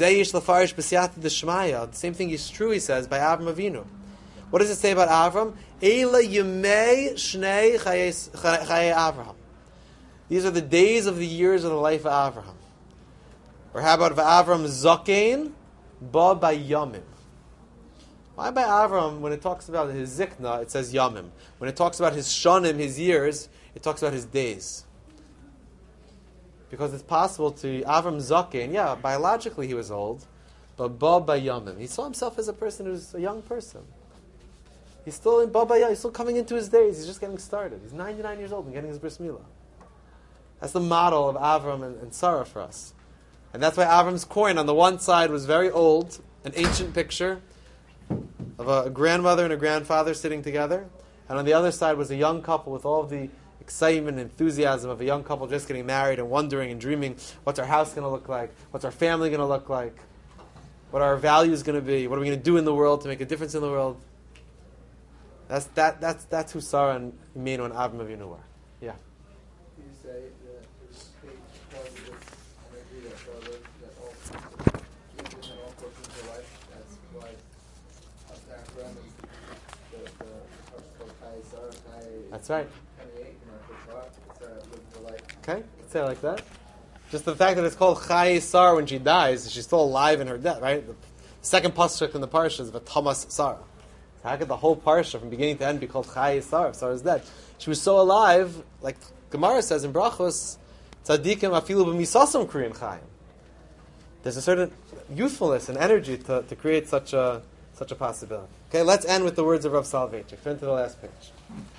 same thing is true, he says, by Avram Avinu. What does it say about Avram? Eila yemei shnei chayei Avraham. These are the days of the years of the life of Avraham. Or how about Avram Zakein ba bayamim? Why by Avram, when it talks about his zikna, it says yamim? When it talks about his shanim, his years, it talks about his days. Because it's possible to Avram Zakein, yeah, biologically he was old, but ba bayamim. He saw himself as a person who's a young person. He's still in Baba Yah, he's still coming into his days, he's just getting started. He's ninety-nine years old and getting his bris milah. That's the model of Avram and, and Sarah for us. And that's why Avram's coin on the one side was very old, an ancient picture of a, a grandmother and a grandfather sitting together. And on the other side was a young couple with all of the excitement and enthusiasm of a young couple just getting married and wondering and dreaming, what's our house going to look like? What's our family going to look like? What are our values going to be? What are we going to do in the world to make a difference in the world? That's that. That's that's who Sarah and Imenu and Avram Avinu were. Yeah. Can you say that there's a positive energy that Sarah that all in all portions of life? That's why Avram is the the the Chai Sarah Chai. That's right. twenty-eight in our Torah. Sarah lived the life. Okay, you can say it like that. Just the fact that it's called Chai Sarah when she dies, she's still alive in her death, right? The second pasuk in the parsha is V'Tamas Sarah. How could the whole parsha from beginning to end be called Chai Sarah if Sarah's dead? She was so alive, like Gemara says in Brachos, Tzadikim afilu b'misasam kriyin chayim. There's a certain youthfulness and energy to, to create such a such a possibility. Okay, let's end with the words of Rav Soloveitchik. Turn to the last page.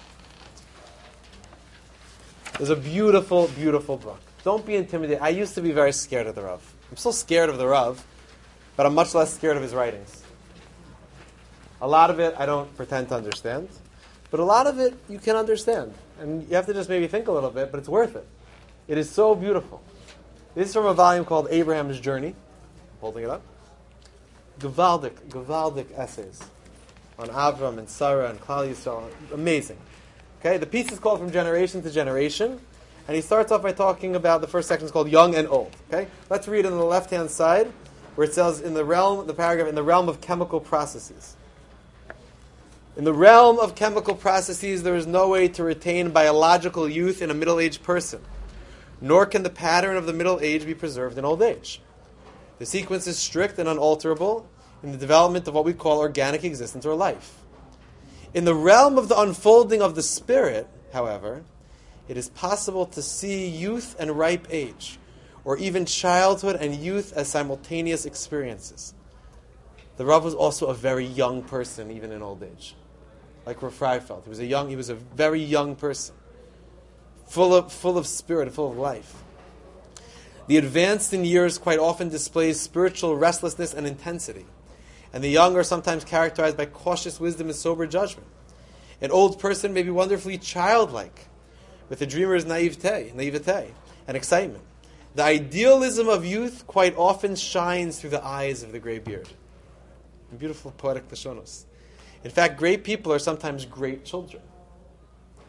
There's a beautiful, beautiful book. Don't be intimidated. I used to be very scared of the Rav. I'm still scared of the Rav, but I'm much less scared of his writings. A lot of it I don't pretend to understand, but a lot of it you can understand. And you have to just maybe think a little bit, but it's worth it. It is so beautiful. This is from a volume called Abraham's Journey. Holding it up. Gavaldic, Gavaldic essays on Avram and Sarah and Klal Yisrael. Amazing. Okay, the piece is called From Generation to Generation, and he starts off by talking about, the first section is called Young and Old. Okay, let's read on the left-hand side, where it says in the realm, the paragraph, in the realm of chemical processes. In the realm of chemical processes, there is no way to retain biological youth in a middle-aged person, nor can the pattern of the middle age be preserved in old age. The sequence is strict and unalterable in the development of what we call organic existence or life. In the realm of the unfolding of the spirit, however, it is possible to see youth and ripe age, or even childhood and youth as simultaneous experiences. The Rav was also a very young person, even in old age. Like Rav Freifeld. He was a young, he was a very young person. Full of, full of spirit and full of life. The advanced in years quite often displays spiritual restlessness and intensity. And the young are sometimes characterized by cautious wisdom and sober judgment. An old person may be wonderfully childlike, with a dreamer's naivete, naivete and excitement. The idealism of youth quite often shines through the eyes of the gray beard. Beautiful poetic Lashonos. In fact, great people are sometimes great children.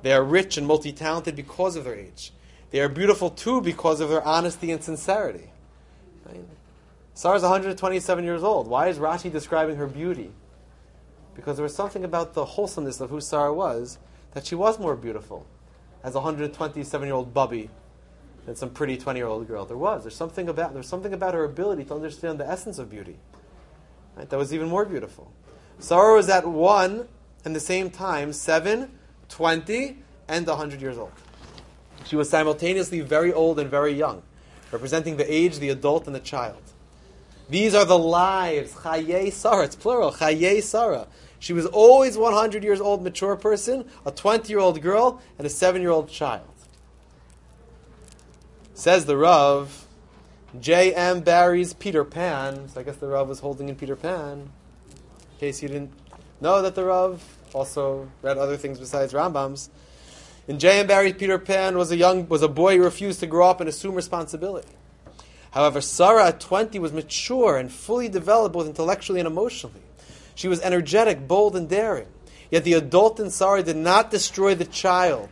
They are rich and multi-talented because of their age. They are beautiful too because of their honesty and sincerity. Right? Sarah is one hundred twenty-seven years old. Why is Rashi describing her beauty? Because there was something about the wholesomeness of who Sarah was that she was more beautiful as a one hundred twenty-seven-year-old bubby than some pretty twenty-year-old girl. There was. There's something about there's something about her ability to understand the essence of beauty. Right? That was even more beautiful. Sarah was at one and the same time seven, twenty, and one hundred years old. She was simultaneously very old and very young, representing the age, the adult, and the child. These are the lives, Chayei Sarah, it's plural, Chayei Sarah. She was always one hundred years old, mature person, a twenty-year-old girl, and a seven-year-old child. Says the Rav, J M Barrie's Peter Pan, so I guess the Rav was holding in Peter Pan, in case you didn't know that the Rav also read other things besides Rambam's. In J M Barrie's Peter Pan was a young was a boy who refused to grow up and assume responsibility. However, Sarah at twenty was mature and fully developed both intellectually and emotionally. She was energetic, bold, and daring. Yet the adult in Sarah did not destroy the child.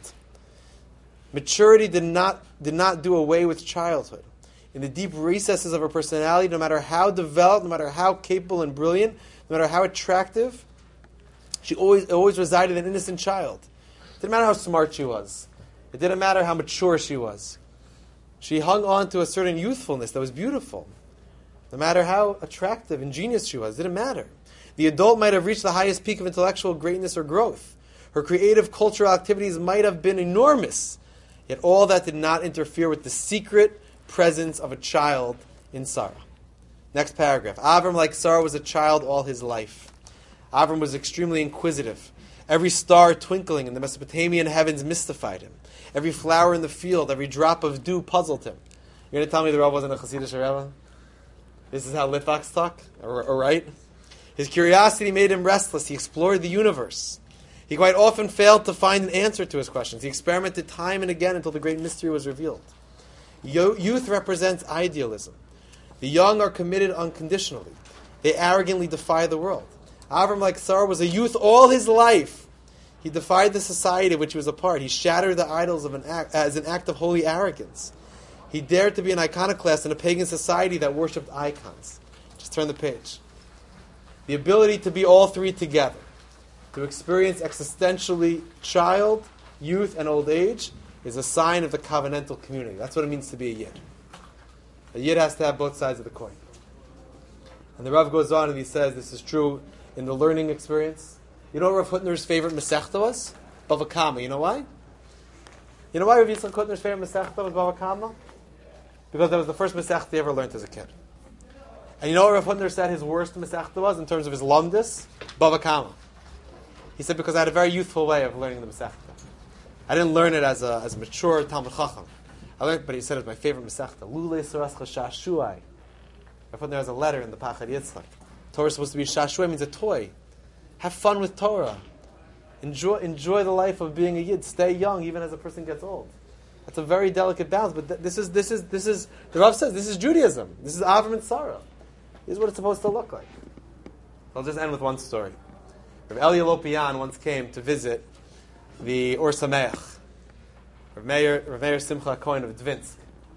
Maturity did not, did not do away with childhood. In the deep recesses of her personality, no matter how developed, no matter how capable and brilliant, no matter how attractive, she always, always resided an innocent child. It didn't matter how smart she was. It didn't matter how mature she was. She hung on to a certain youthfulness that was beautiful. No matter how attractive, ingenious she was, it didn't matter. The adult might have reached the highest peak of intellectual greatness or growth. Her creative cultural activities might have been enormous. Yet all that did not interfere with the secret presence of a child in Sarah. Next paragraph. Avram, like Sarah, was a child all his life. Avram was extremely inquisitive. Every star twinkling in the Mesopotamian heavens mystified him. Every flower in the field, every drop of dew puzzled him. You're going to tell me the Rav wasn't a Hasidic Rebbe? This is how Litvaks talk? All right? His curiosity made him restless. He explored the universe. He quite often failed to find an answer to his questions. He experimented time and again until the great mystery was revealed. Yo- youth represents idealism. The young are committed unconditionally. They arrogantly defy the world. Avram, like Sarah, was a youth all his life. He defied the society of which he was a part. He shattered the idols of an act, as an act of holy arrogance. He dared to be an iconoclast in a pagan society that worshipped icons. Just turn the page. The ability to be all three together, to experience existentially child, youth, and old age, is a sign of the covenantal community. That's what it means to be a Yid. A Yid has to have both sides of the coin. And the Rav goes on and he says this is true in the learning experience. You know what Rav Hutner's favorite Masechta was? Bava Kama. You know why? You know why Rav Yitzchak Hutner's favorite Masechta was Bava Kama? Because that was the first Masechta he ever learned as a kid. And you know what Rav Hutner said his worst Masechta was in terms of his lumdus? Bava Kama. He said, because I had a very youthful way of learning the Masechta. I didn't learn it as a, as a mature Talmud Chacham. I learned, but he said it was my favorite Masechta. Lulei Sarascha Shashuai. Rav Hutner has a letter in the Pachad Yitzchak. Torah is supposed to be Shashuai, means a toy. Have fun with Torah. Enjoy, enjoy the life of being a Yid. Stay young even as a person gets old. That's a very delicate balance, but th- this is, this is, this is, the Rav says, this is Judaism. This is Avram and Sarah. This is what it's supposed to look like. I'll just end with one story. Rav Eli Lopian once came to visit the Or Sameach, Rav Meir, Rav Meir Simcha Cohen of Dvinsk.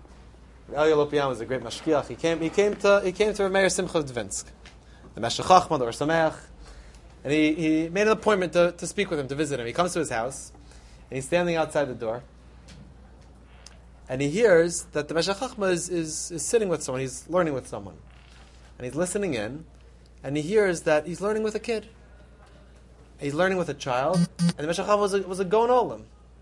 Rav Eli Lopian was a great mashkiach. He came, he came to, he came to Rav Meir Simcha of Dvinsk, the Meshech Chachma, the Or Sameach, and he, he made an appointment to, to speak with him, to visit him. He comes to his house, and he's standing outside the door, and he hears that the Meshech Chachma is, is, is sitting with someone, he's learning with someone. And he's listening in, and he hears that he's learning with a kid. He's learning with a child, and the Meshech Chachma was a, was a Gon Olam.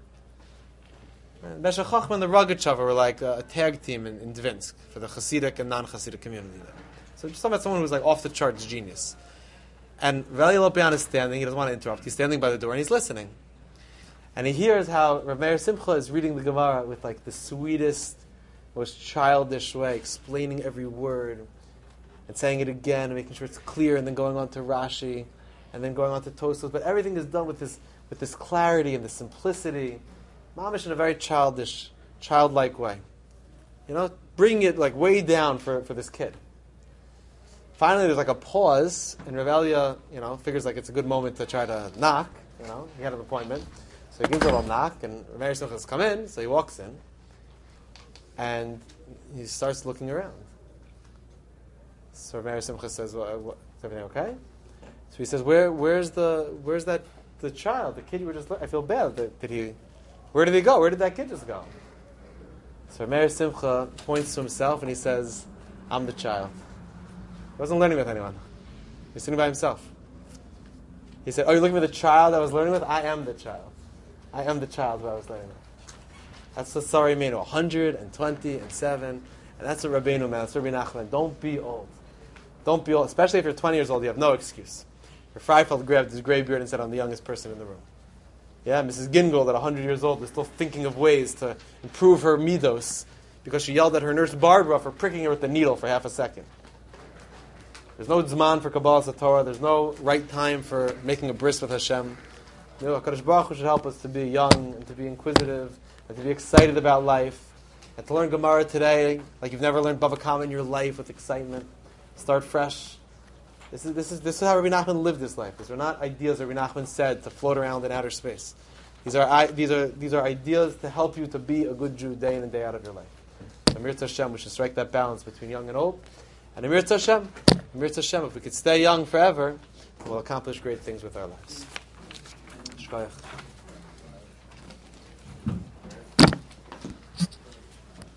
The Meshech Chachma and the Rogatchover were like a, a tag team in, in Dvinsk for the Hasidic and non-Hasidic community there. So just talking about someone who was like off the charts genius. And Veli Lopian is standing, he doesn't want to interrupt, he's standing by the door and he's listening. And he hears how Rav Meir Simcha is reading the Gemara with like the sweetest, most childish way, explaining every word, and saying it again, and making sure it's clear, and then going on to Rashi, and then going on to Tosfos. But everything is done with this with this clarity and this simplicity, mamish in a very childish, childlike way. You know, bringing it like way down for, for this kid. Finally, there's like a pause, and Rav Elia, you know, figures like it's a good moment to try to knock. You know, he had an appointment, So he gives a little knock, and Rabbi Simcha says, come in. So he walks in, and he starts looking around. So Rabbi Simcha says, well, what, is everything okay? So he says, where, where's the, where's that, the child, the kid you were just, I feel bad. Did, did he, where did he go? Where did that kid just go? So Rabbi Simcha points to himself, and he says, I'm the child. He wasn't learning with anyone. He was sitting by himself. He said, oh, you're looking for the child I was learning with? I am the child. I am the child who I was learning with. That's what Sorry made one hundred twenty and seven. And that's what Rabbeinu, man. That's Rabbi Nachman. Don't be old. Don't be old. Especially if you're twenty years old, you have no excuse. Your Freifeld grabbed his gray beard and said, I'm the youngest person in the room. Yeah, Missus Gingold, at one hundred years old, is still thinking of ways to improve her midos because she yelled at her nurse Barbara for pricking her with the needle for half a second. There's no zman for Kabbalah Satorah. There's no right time for making a bris with Hashem. You know, HaKadosh Baruch Hu should help us to be young and to be inquisitive and to be excited about life and to learn Gemara today like you've never learned Bava Kama in your life with excitement. Start fresh. This is this is this is how Rabbi Nachman lived this life. These are not ideas that Rabbi Nachman said to float around in outer space. These are I, these are these are ideas to help you to be a good Jew day in and day out of your life. Amir Hashem, we should strike that balance between young and old. And Amir Hashem, Amir Hashem, if we could stay young forever, we'll accomplish great things with our lives. Shkoyach.